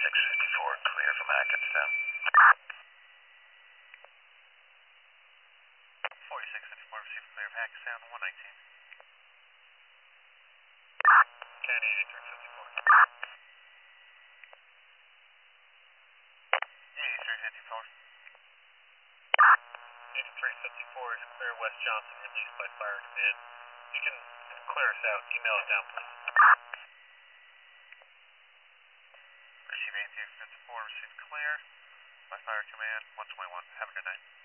4654, clear from Atkinson. 4654, received clear of Hackettstown, 119. County 8354. 8354. 8354 is clear West Johnson, released by Fire Command. You can clear us out. Email it down, please. Receive 8354, received clear by Fire Command, 121. Have a good night.